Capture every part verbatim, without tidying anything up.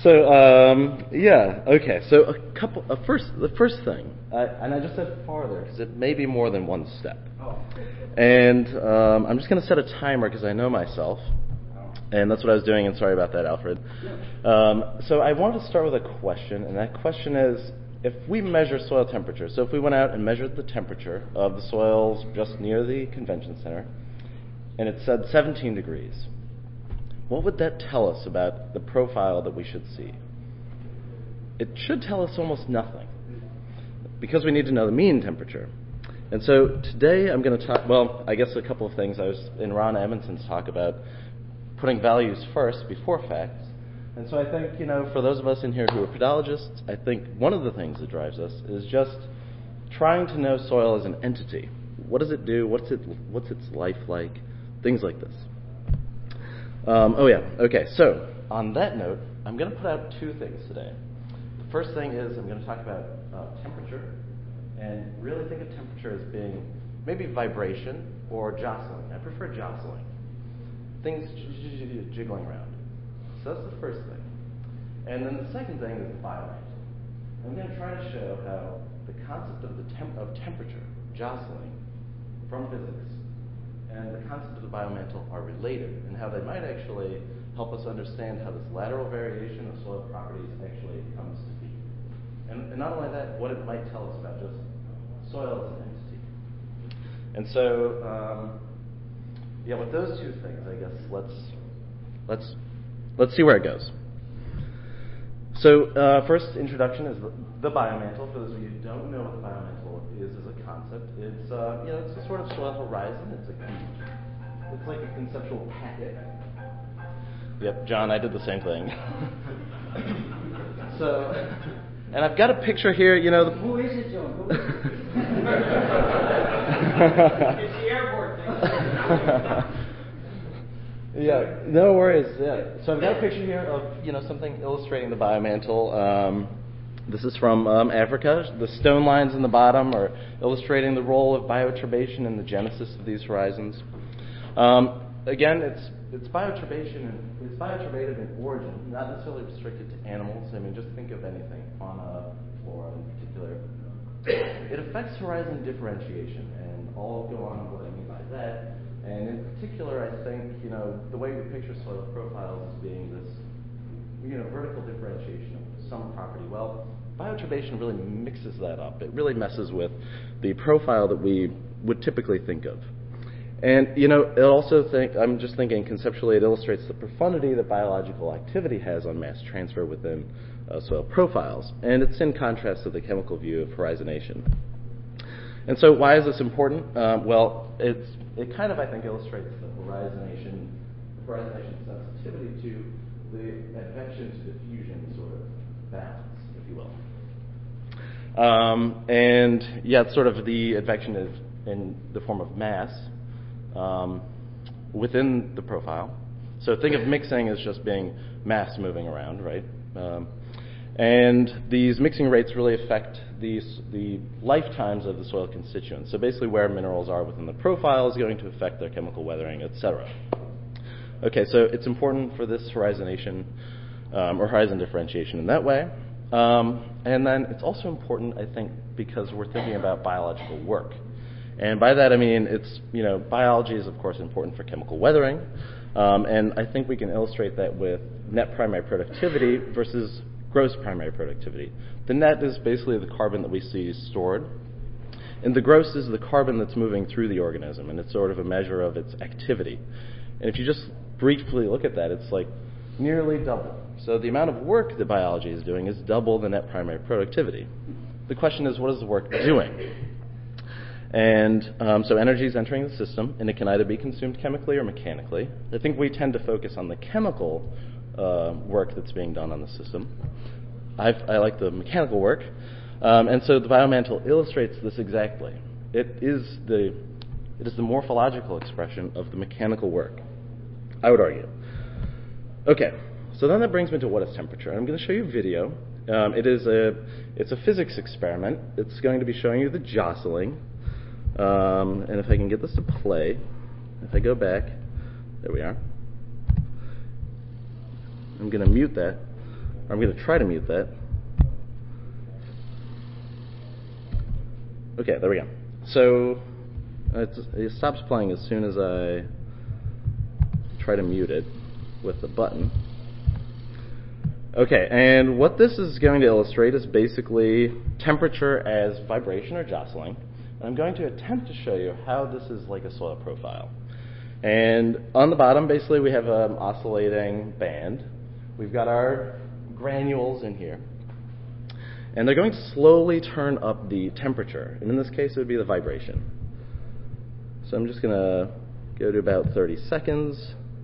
So um, yeah, okay. So a couple. Uh, first, the first thing, I, and I just said farther because it may be more than one step. Oh. And um, I'm just going to set a timer because I know myself, and that's what I was doing. And sorry about that, Alfred. Um, so I wanted to start with a question, and that question is: if we measure soil temperature, so if we went out and measured the temperature of the soils just near the convention center, and it said seventeen degrees. What would that tell us about the profile that we should see? It should tell us almost nothing, because we need to know the mean temperature. And so today I'm going to talk, well, I guess a couple of things. I was in Ron Edmondson's talk about putting values first before facts. And so I think, you know, for those of us in here who are pedologists, I think one of the things that drives us is just trying to know soil as an entity. What does it do? What's it? What's its life like? Things like this. Um, oh yeah, okay, so on that note, I'm going to put out two things today. The first thing is I'm going to talk about uh, temperature, and really think of temperature as being maybe vibration or jostling. I prefer jostling. Things j- j- jiggling around. So that's the first thing. And then the second thing is the biomantle. I'm going to try to show how the concept of the temp- of temperature, jostling, from physics, and the concept of the biomantle are related, and how they might actually help us understand how this lateral variation of soil properties actually comes to be. And, and not only that, what it might tell us about just soil as an entity. And so, um, yeah, with those two things, I guess let's let's let's see where it goes. So, uh, first introduction is the, the biomantle. For those of you who don't know what the biomantle is as a concept, it's uh, you know it's a sort of soil horizon. It's a it's like a conceptual packet. Yep, John, I did the same thing. So, and I've got a picture here. You know, the, who is it, John? Who is it? It's the airport thing. Yeah, no worries. Yeah. So I've got a picture here of, you know, something illustrating the biomantle. Um, this is from um, Africa. The stone lines in the bottom are illustrating the role of bioturbation in the genesis of these horizons. Um, again, it's it's bioturbation and it's bioturbative in origin, not necessarily restricted to animals. I mean, just think of anything, fauna, flora in particular. It affects horizon differentiation, and I'll go on what I mean by that. And in particular, I think, you know, the way we picture soil profiles as being this, you know, vertical differentiation of some property. Well, bioturbation really mixes that up. It really messes with the profile that we would typically think of. And, you know, it also think, I'm just thinking conceptually, it illustrates the profundity that biological activity has on mass transfer within uh, soil profiles. And it's in contrast to the chemical view of horizonation. And so why is this important? Um, well, it's it kind of, I think, illustrates the horizonation, horizonation sensitivity to the advection to diffusion sort of balance, if you will. Um, and, yeah, it's sort of the advection is in the form of mass um, within the profile. So think of mixing as just being mass moving around, right? Um, And these mixing rates really affect these, the lifetimes of the soil constituents. So basically where minerals are within the profile is going to affect their chemical weathering, et cetera. Okay, so it's important for this horizonation um, or horizon differentiation in that way. Um, and then it's also important, I think, because we're thinking about biological work. And by that I mean it's, you know, biology is of course important for chemical weathering. Um, and I think we can illustrate that with net primary productivity versus gross primary productivity. The net is basically the carbon that we see stored, and the gross is the carbon that's moving through the organism, and it's sort of a measure of its activity. And if you just briefly look at that, it's like nearly double. So the amount of work that biology is doing is double the net primary productivity. The question is, what is the work doing? And um, so energy is entering the system, and it can either be consumed chemically or mechanically. I think we tend to focus on the chemical Uh, work that's being done on the system. I've, I like the mechanical work, um, and so the biomantle illustrates this exactly. It is the it is the morphological expression of the mechanical work, I would argue. Okay, so then that brings me to what is temperature. I'm going to show you a video. Um, it is a it's a physics experiment. It's going to be showing you the jostling, um, and if I can get this to play, if I go back, there we are. I'm going to mute that. I'm going to try to mute that. Okay, there we go. So it's, it stops playing as soon as I try to mute it with the button. Okay, and what this is going to illustrate is basically temperature as vibration or jostling. And I'm going to attempt to show you how this is like a soil profile. And on the bottom, basically, we have an oscillating band. We've got our granules in here. And they're going to slowly turn up the temperature. And in this case, it would be the vibration. So I'm just going to go to about thirty seconds.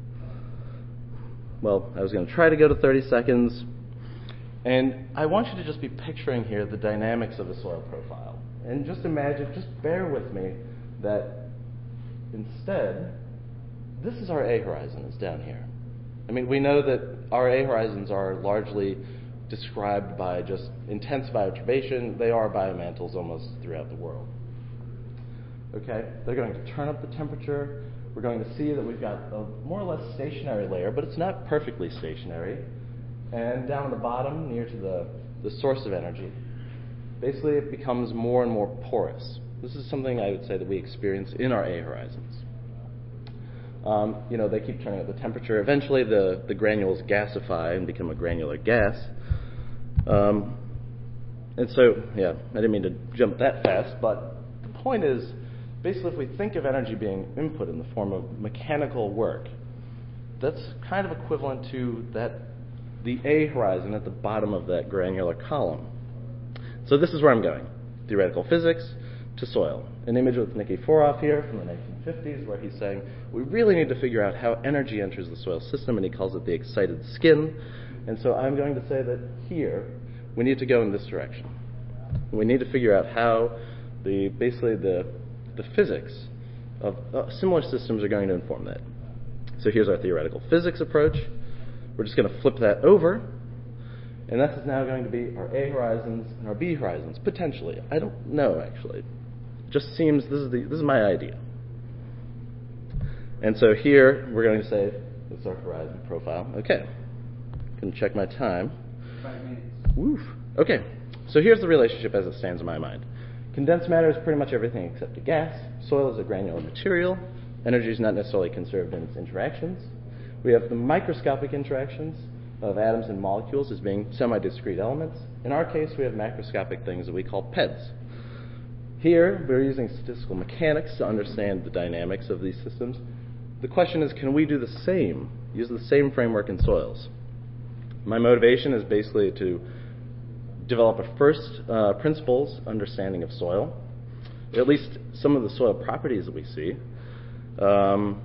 Well, I was going to try to go to thirty seconds. And I want you to just be picturing here the dynamics of a soil profile. And just imagine, just bear with me, that instead, this is our A horizon, is down here. I mean, we know that our A horizons are largely described by just intense bioturbation. They are biomantles almost throughout the world. Okay, they're going to turn up the temperature. We're going to see that we've got a more or less stationary layer, but it's not perfectly stationary. And down at the bottom, near to the, the source of energy, basically it becomes more and more porous. This is something I would say that we experience in our A horizons. Um, you know, they keep turning up the temperature. Eventually the, the granules gasify and become a granular gas. Um, and so, yeah, I didn't mean to jump that fast, but the point is, basically, if we think of energy being input in the form of mechanical work, that's kind of equivalent to that the A horizon at the bottom of that granular column. So this is where I'm going. Theoretical physics to soil. An image with Nicky Foroff here from the nineteen fifties where he's saying, we really need to figure out how energy enters the soil system, and he calls it the excited skin. And so I'm going to say that here, we need to go in this direction. We need to figure out how the basically the the physics of uh, similar systems are going to inform that. So here's our theoretical physics approach. We're just going to flip that over, and this is now going to be our A horizons and our B horizons, potentially. I don't know, actually. It just seems this is the this is my idea. And so here we're going to say this is our horizon profile. Okay. Can check my time. Five minutes. Woof. Okay. So here's the relationship as it stands in my mind. Condensed matter is pretty much everything except a gas. Soil is a granular material. Energy is not necessarily conserved in its interactions. We have the microscopic interactions of atoms and molecules as being semi-discrete elements. In our case, we have macroscopic things that we call P E Ds. Here, we're using statistical mechanics to understand the dynamics of these systems. The question is, can we do the same, use the same framework in soils? My motivation is basically to develop a first uh, principles understanding of soil, at least some of the soil properties that we see, um,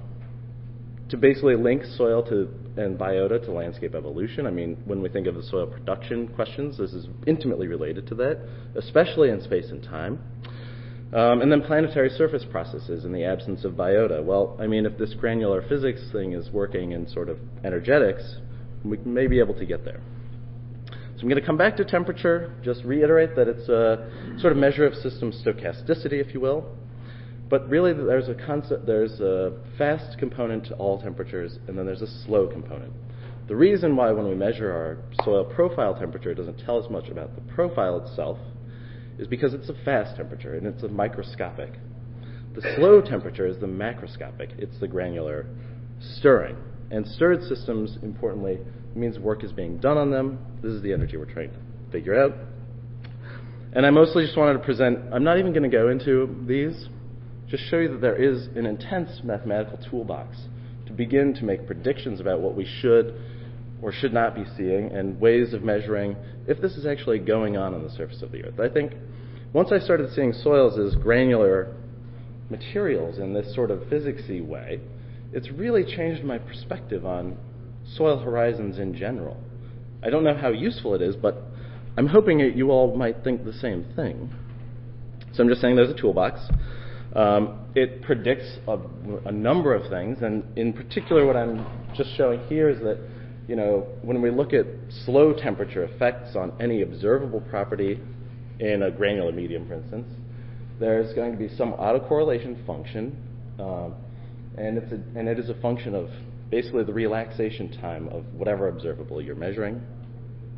to basically link soil to and biota to landscape evolution. I mean, when we think of the soil production questions, this is intimately related to that, especially in space and time. Um, and then planetary surface processes in the absence of biota. Well, I mean, if this granular physics thing is working in sort of energetics, we may be able to get there. So I'm going to come back to temperature, just reiterate that it's a sort of measure of system stochasticity, if you will. But really, there's a concept, there's a fast component to all temperatures, and then there's a slow component. The reason why when we measure our soil profile temperature, it doesn't tell us much about the profile itself is because it's a fast temperature, and it's a microscopic. The slow temperature is the macroscopic. It's the granular stirring. And stirred systems, importantly, means work is being done on them. This is the energy we're trying to figure out. And I mostly just wanted to present, I'm not even going to go into these, just show you that there is an intense mathematical toolbox to begin to make predictions about what we should or should not be seeing and ways of measuring if this is actually going on on the surface of the Earth. I think once I started seeing soils as granular materials in this sort of physicsy way, it's really changed my perspective on soil horizons in general. I don't know how useful it is, but I'm hoping that you all might think the same thing. So I'm just saying there's a toolbox. Um, it predicts a, a number of things, and in particular what I'm just showing here is that, you know, when we look at slow temperature effects on any observable property in a granular medium, for instance, there's going to be some autocorrelation function, um, and, it's a, and it is a function of basically the relaxation time of whatever observable you're measuring.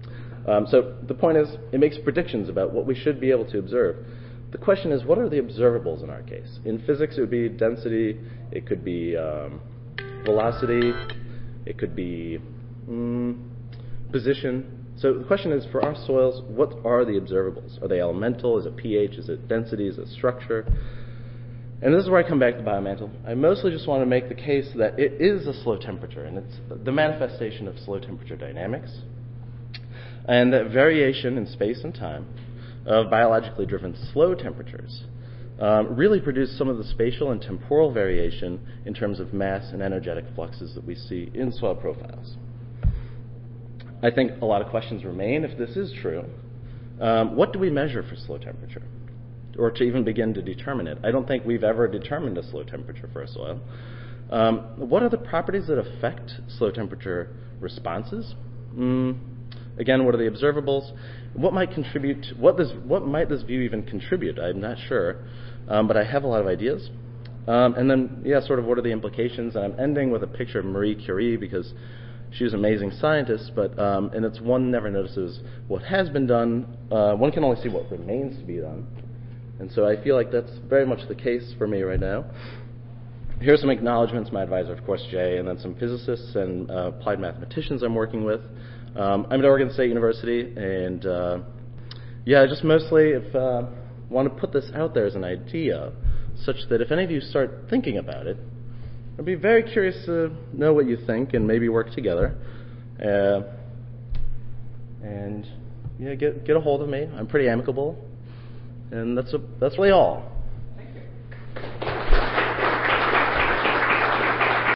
Um, so the point is, it makes predictions about what we should be able to observe. The question is, what are the observables in our case? In physics, it would be density, it could be um, velocity, it could be mm, position. So the question is, for our soils, what are the observables? Are they elemental? Is it pH? Is it density? Is it structure? And this is where I come back to biomantle. I mostly just want to make the case that it is a slow temperature, and it's the manifestation of slow temperature dynamics, and that variation in space and time of biologically driven slow temperatures um, really produce some of the spatial and temporal variation in terms of mass and energetic fluxes that we see in soil profiles. I think a lot of questions remain if this is true. Um, what do we measure for slow temperature? Or to even begin to determine it. I don't think we've ever determined a slow temperature for a soil. Um, what are the properties that affect slow temperature responses? Mm, again, what are the observables? What might contribute? What does? What might this view even contribute? I'm not sure, um, but I have a lot of ideas. Um, and then, yeah, sort of what are the implications? And I'm ending with a picture of Marie Curie because she was an amazing scientist, but um, and it's one never notices what has been done. Uh, one can only see what remains to be done. And so I feel like that's very much the case for me right now. Here's some acknowledgments. My advisor, of course, Jay, and then some physicists and uh, applied mathematicians I'm working with. Um, I'm at Oregon State University, and uh, yeah, just mostly if uh, want to put this out there as an idea, such that if any of you start thinking about it, I'd be very curious to know what you think and maybe work together. Uh, and yeah, get get a hold of me. I'm pretty amicable. And that's a, that's really all.